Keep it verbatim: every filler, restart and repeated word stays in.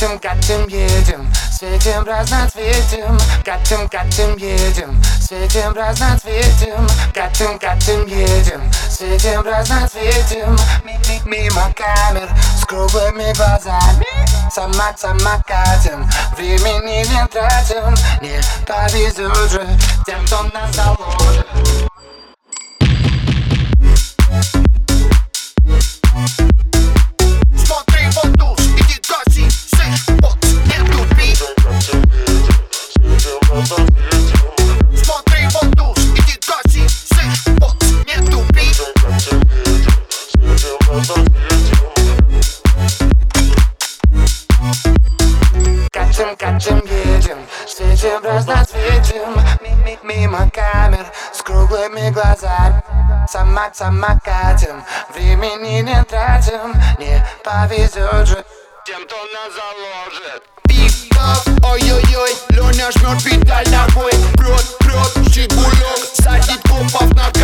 Катим, катим, едем, светим разноцветим. Катим, катим, едем, светим разноцветим. Катим, катим, едем, светим разноцветим. Мимо камер с круглыми глазами. Сама, сама катим, времени не тратим. Не повезет же тем, кто нас заложит. Смотри в воду, иди гаси, слышь, вот, не тупи. Смотри в воду, иди гаси, слышь, вот, не тупи. Катим, катим, едем, светим разноцветим. Мимо камер с круглыми глазами. Сама, сама катим, времени не тратим. Не повезет же тем, кто нас заложит. Пик-пак, ой-ой-ой, Леня жмет педаль ногой. Прет, прет, Жигулек, садит копов на